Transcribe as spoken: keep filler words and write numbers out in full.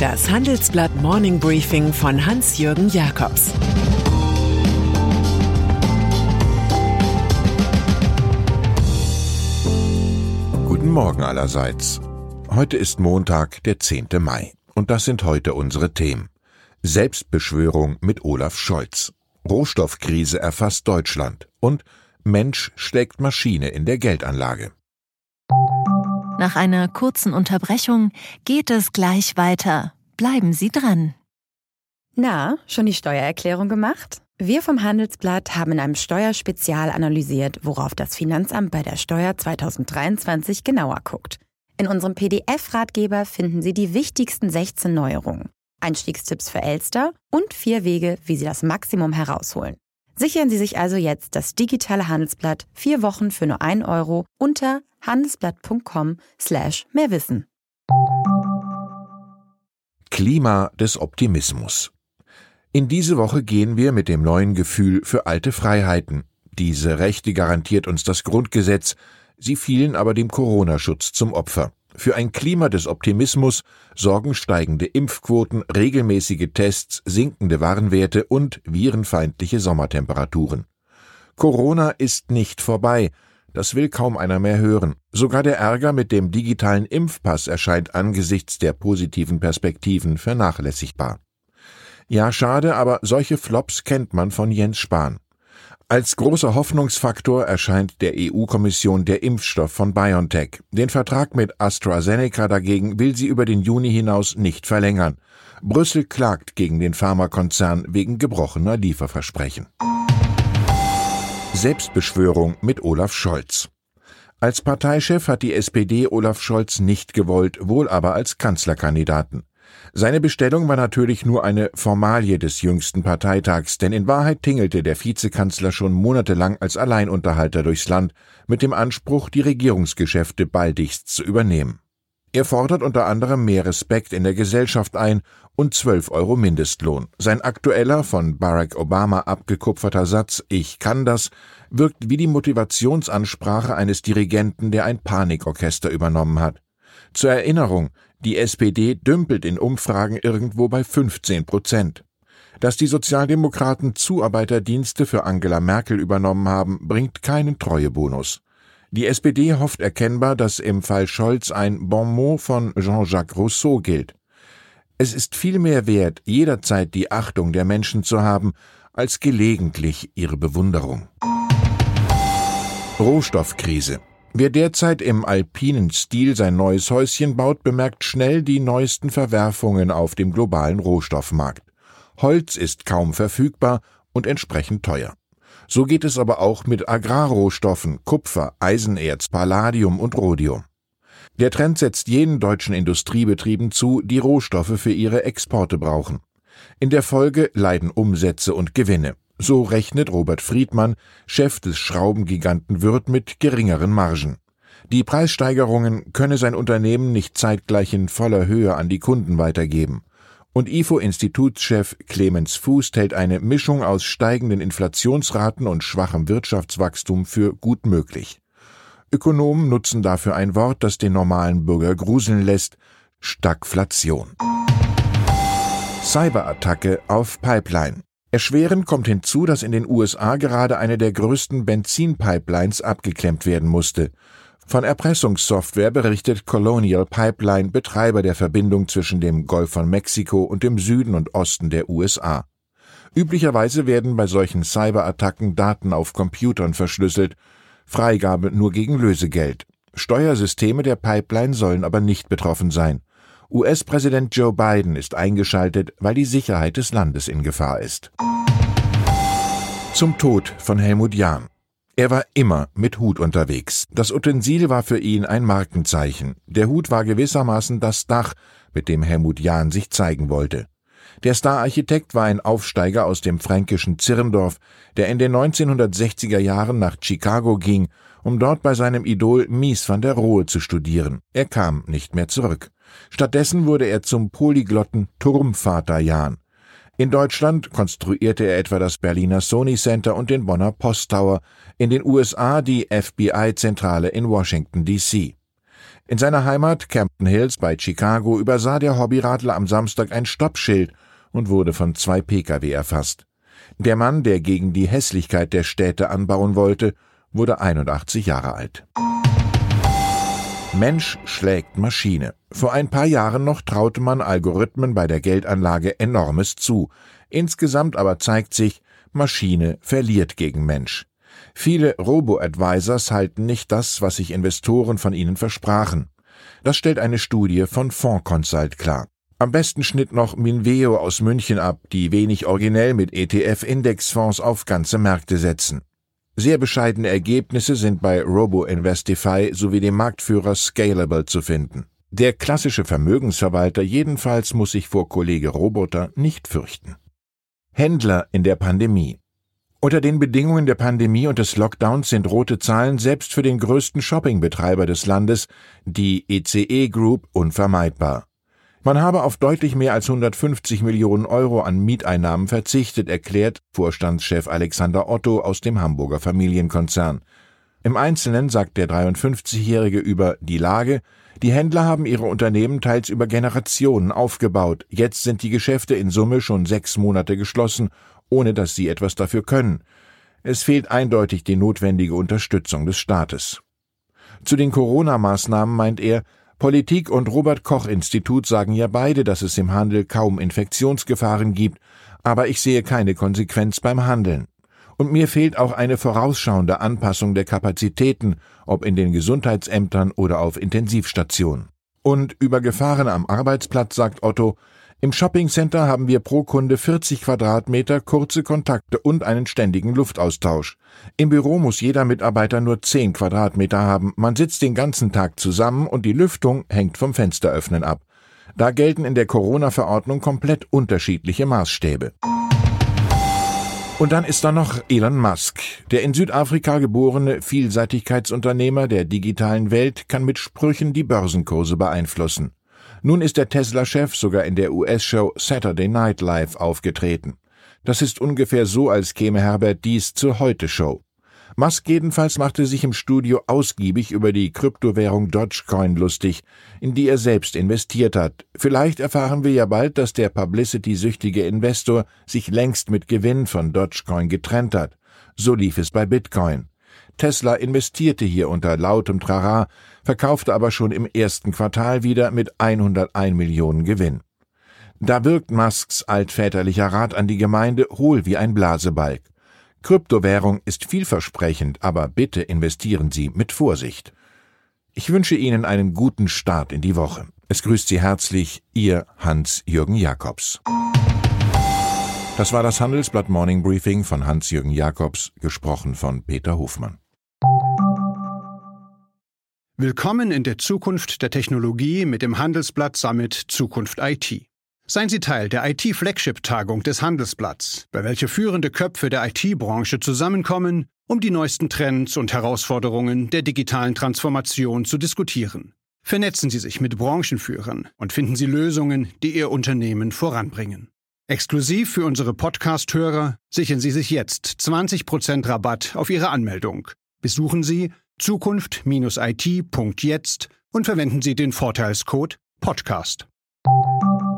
Das Handelsblatt Morning Briefing von Hans-Jürgen Jakobs. Guten Morgen allerseits. Heute ist Montag, der zehnte Mai. Und das sind heute unsere Themen. Selbstbeschwörung mit Olaf Scholz. Rohstoffkrise erfasst Deutschland. Und Mensch schlägt Maschine in der Geldanlage. Nach einer kurzen Unterbrechung geht es gleich weiter. Bleiben Sie dran. Na, schon die Steuererklärung gemacht? Wir vom Handelsblatt haben in einem Steuerspezial analysiert, worauf das Finanzamt bei der Steuer zwanzig dreiundzwanzig genauer guckt. In unserem P D F-Ratgeber finden Sie die wichtigsten sechzehn Neuerungen, Einstiegstipps für Elster und vier Wege, wie Sie das Maximum herausholen. Sichern Sie sich also jetzt das digitale Handelsblatt vier Wochen für nur ein Euro unter handelsblatt.com slash mehrwissen. Klima des Optimismus. In diese Woche gehen wir mit dem neuen Gefühl für alte Freiheiten. Diese Rechte garantiert uns das Grundgesetz, sie fielen aber dem Corona-Schutz zum Opfer. Für ein Klima des Optimismus sorgen steigende Impfquoten, regelmäßige Tests, sinkende Warnwerte und virenfeindliche Sommertemperaturen. Corona ist nicht vorbei. Das will kaum einer mehr hören. Sogar der Ärger mit dem digitalen Impfpass erscheint angesichts der positiven Perspektiven vernachlässigbar. Ja, schade, aber solche Flops kennt man von Jens Spahn. Als großer Hoffnungsfaktor erscheint der E U-Kommission der Impfstoff von BioNTech. Den Vertrag mit AstraZeneca dagegen will sie über den Juni hinaus nicht verlängern. Brüssel klagt gegen den Pharmakonzern wegen gebrochener Lieferversprechen. Selbstbeschwörung mit Olaf Scholz. Als Parteichef hat die S P D Olaf Scholz nicht gewollt, wohl aber als Kanzlerkandidaten. Seine Bestellung war natürlich nur eine Formalie des jüngsten Parteitags, denn in Wahrheit tingelte der Vizekanzler schon monatelang als Alleinunterhalter durchs Land, mit dem Anspruch, die Regierungsgeschäfte baldigst zu übernehmen. Er fordert unter anderem mehr Respekt in der Gesellschaft ein und zwölf Euro Mindestlohn. Sein aktueller, von Barack Obama abgekupferter Satz »Ich kann das« wirkt wie die Motivationsansprache eines Dirigenten, der ein Panikorchester übernommen hat. Zur Erinnerung, die S P D dümpelt in Umfragen irgendwo bei fünfzehn Prozent. Dass die Sozialdemokraten Zuarbeiterdienste für Angela Merkel übernommen haben, bringt keinen Treuebonus. Die S P D hofft erkennbar, dass im Fall Scholz ein Bonmot von Jean-Jacques Rousseau gilt. Es ist viel mehr wert, jederzeit die Achtung der Menschen zu haben, als gelegentlich ihre Bewunderung. Rohstoffkrise. Wer derzeit im alpinen Stil sein neues Häuschen baut, bemerkt schnell die neuesten Verwerfungen auf dem globalen Rohstoffmarkt. Holz ist kaum verfügbar und entsprechend teuer. So geht es aber auch mit Agrarrohstoffen, Kupfer, Eisenerz, Palladium und Rhodium. Der Trend setzt jenen deutschen Industriebetrieben zu, die Rohstoffe für ihre Exporte brauchen. In der Folge leiden Umsätze und Gewinne. So rechnet Robert Friedmann, Chef des Schraubengiganten Würth, mit geringeren Margen. Die Preissteigerungen könne sein Unternehmen nicht zeitgleich in voller Höhe an die Kunden weitergeben. Und I F O-Institutschef Clemens Fuß hält eine Mischung aus steigenden Inflationsraten und schwachem Wirtschaftswachstum für gut möglich. Ökonomen nutzen dafür ein Wort, das den normalen Bürger gruseln lässt: Stagflation. Cyberattacke auf Pipeline. Erschwerend kommt hinzu, dass in den U S A gerade eine der größten Benzinpipelines abgeklemmt werden musste. Von Erpressungssoftware berichtet Colonial Pipeline, Betreiber der Verbindung zwischen dem Golf von Mexiko und dem Süden und Osten der U S A. Üblicherweise werden bei solchen Cyberattacken Daten auf Computern verschlüsselt, Freigabe nur gegen Lösegeld. Steuersysteme der Pipeline sollen aber nicht betroffen sein. U S-Präsident Joe Biden ist eingeschaltet, weil die Sicherheit des Landes in Gefahr ist. Zum Tod von Helmut Jahn. Er war immer mit Hut unterwegs. Das Utensil war für ihn ein Markenzeichen. Der Hut war gewissermaßen das Dach, mit dem Helmut Jahn sich zeigen wollte. Der Stararchitekt war ein Aufsteiger aus dem fränkischen Zirndorf, der in den neunzehnhundertsechziger Jahren nach Chicago ging, um dort bei seinem Idol Mies van der Rohe zu studieren. Er kam nicht mehr zurück. Stattdessen wurde er zum polyglotten Turmvater Jahn. In Deutschland konstruierte er etwa das Berliner Sony Center und den Bonner Post Tower, in den U S A die F B I-Zentrale in Washington D C In seiner Heimat Campton Hills bei Chicago übersah der Hobbyradler am Samstag ein Stoppschild und wurde von zwei Pkw erfasst. Der Mann, der gegen die Hässlichkeit der Städte anbauen wollte, wurde einundachtzig Jahre alt. Mensch schlägt Maschine. Vor ein paar Jahren noch traute man Algorithmen bei der Geldanlage Enormes zu. Insgesamt aber zeigt sich, Maschine verliert gegen Mensch. Viele Robo-Advisors halten nicht das, was sich Investoren von ihnen versprachen. Das stellt eine Studie von Fondsconsult klar. Am besten schnitt noch Minveo aus München ab, die wenig originell mit E T F-Indexfonds auf ganze Märkte setzen. Sehr bescheidene Ergebnisse sind bei Robo-Investify sowie dem Marktführer Scalable zu finden. Der klassische Vermögensverwalter jedenfalls muss sich vor Kollege Roboter nicht fürchten. Händler in der Pandemie. Unter den Bedingungen der Pandemie und des Lockdowns sind rote Zahlen selbst für den größten Shoppingbetreiber des Landes, die E C E Group, unvermeidbar. Man habe auf deutlich mehr als hundertfünfzig Millionen Euro an Mieteinnahmen verzichtet, erklärt Vorstandschef Alexander Otto aus dem Hamburger Familienkonzern. Im Einzelnen sagt der dreiundfünfzigjährige über die Lage: Die Händler haben ihre Unternehmen teils über Generationen aufgebaut. Jetzt sind die Geschäfte in Summe schon sechs Monate geschlossen, ohne dass sie etwas dafür können. Es fehlt eindeutig die notwendige Unterstützung des Staates. Zu den Corona-Maßnahmen meint er: Politik und Robert-Koch-Institut sagen ja beide, dass es im Handel kaum Infektionsgefahren gibt, aber ich sehe keine Konsequenz beim Handeln. Und mir fehlt auch eine vorausschauende Anpassung der Kapazitäten, ob in den Gesundheitsämtern oder auf Intensivstationen. Und über Gefahren am Arbeitsplatz sagt Otto: Im Shoppingcenter haben wir pro Kunde vierzig Quadratmeter, kurze Kontakte und einen ständigen Luftaustausch. Im Büro muss jeder Mitarbeiter nur zehn Quadratmeter haben. Man sitzt den ganzen Tag zusammen und die Lüftung hängt vom Fensteröffnen ab. Da gelten in der Corona-Verordnung komplett unterschiedliche Maßstäbe. Und dann ist da noch Elon Musk. Der in Südafrika geborene Vielseitigkeitsunternehmer der digitalen Welt kann mit Sprüchen die Börsenkurse beeinflussen. Nun ist der Tesla-Chef sogar in der U S-Show Saturday Night Live aufgetreten. Das ist ungefähr so, als käme Herbert Dies zur Heute-Show. Musk jedenfalls machte sich im Studio ausgiebig über die Kryptowährung Dogecoin lustig, in die er selbst investiert hat. Vielleicht erfahren wir ja bald, dass der publicity-süchtige Investor sich längst mit Gewinn von Dogecoin getrennt hat. So lief es bei Bitcoin. Tesla investierte hier unter lautem Trara, verkaufte aber schon im ersten Quartal wieder mit hunderteins Millionen Gewinn. Da wirkt Musks altväterlicher Rat an die Gemeinde hohl wie ein Blasebalg. Kryptowährung ist vielversprechend, aber bitte investieren Sie mit Vorsicht. Ich wünsche Ihnen einen guten Start in die Woche. Es grüßt Sie herzlich, Ihr Hans-Jürgen Jakobs. Das war das Handelsblatt Morning Briefing von Hans-Jürgen Jakobs, gesprochen von Peter Hofmann. Willkommen in der Zukunft der Technologie mit dem Handelsblatt Summit Zukunft I T. Seien Sie Teil der I T-Flagship-Tagung des Handelsblatts, bei welcher führende Köpfe der I T-Branche zusammenkommen, um die neuesten Trends und Herausforderungen der digitalen Transformation zu diskutieren. Vernetzen Sie sich mit Branchenführern und finden Sie Lösungen, die Ihr Unternehmen voranbringen. Exklusiv für unsere Podcast-Hörer sichern Sie sich jetzt zwanzig Prozent Rabatt auf Ihre Anmeldung. Besuchen Sie zukunft Bindestrich I T Punkt jetzt und verwenden Sie den Vorteilscode Podcast.